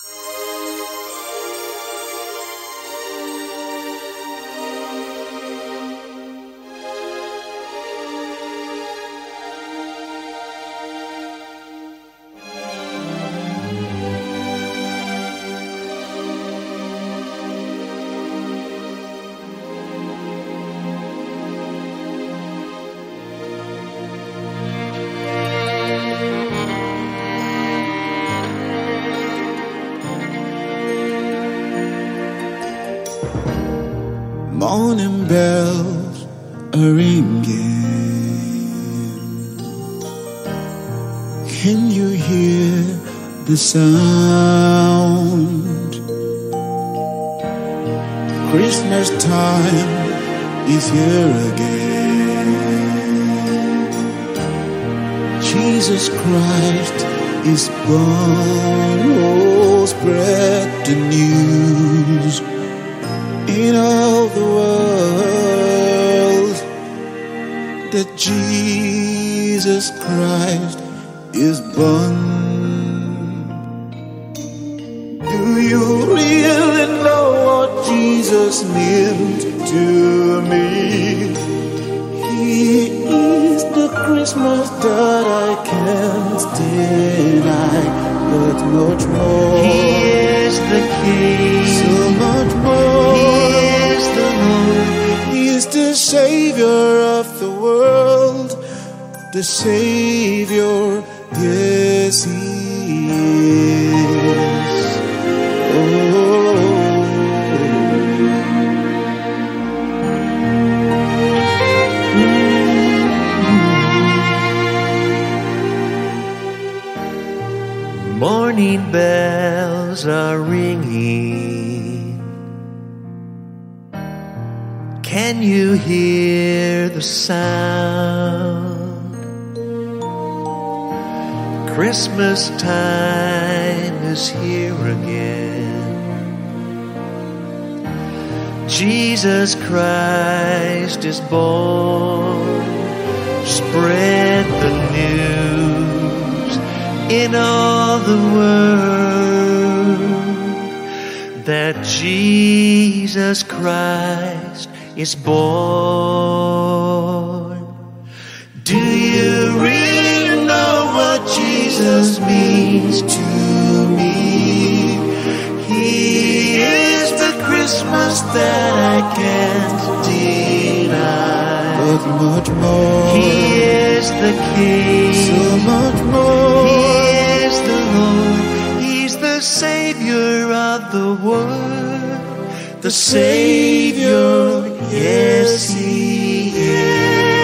Morning bells are ringing. Can you hear the sound? Christmas time is here again. Jesus Christ is born. Oh, spread the news in all the world that Jesus Christ is born. Do you really know what Jesus meant to me? He is the Christmas that I can't deny, but much more. He is the King, so much more. He is the Savior of the world, the Savior, yes, He is. Morning bells are ringing. Can you hear the sound? Christmas time is here again. Jesus Christ is born. Spread the news in all the world that Jesus Christ is born. Do you really know what Jesus means to me? He is the Christmas that I can't deny, but much more. He is the King, so much more. He is the Lord. He's the Savior of the world, the Savior, yes, He is.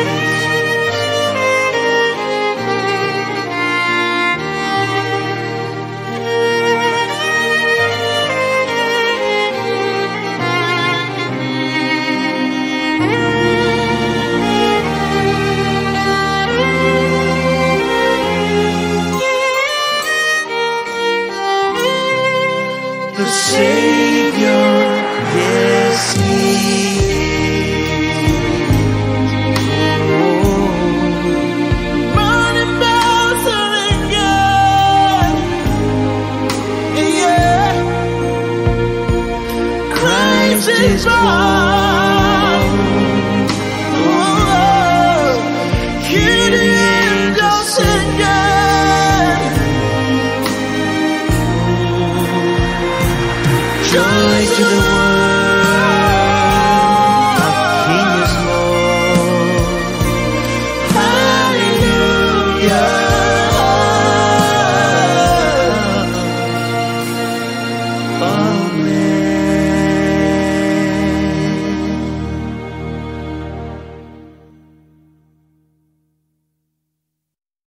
The Savior, yes, He is. Morning bells are ringing, yeah. Christ is born. Oh, hear the angels singing. Joy to the world.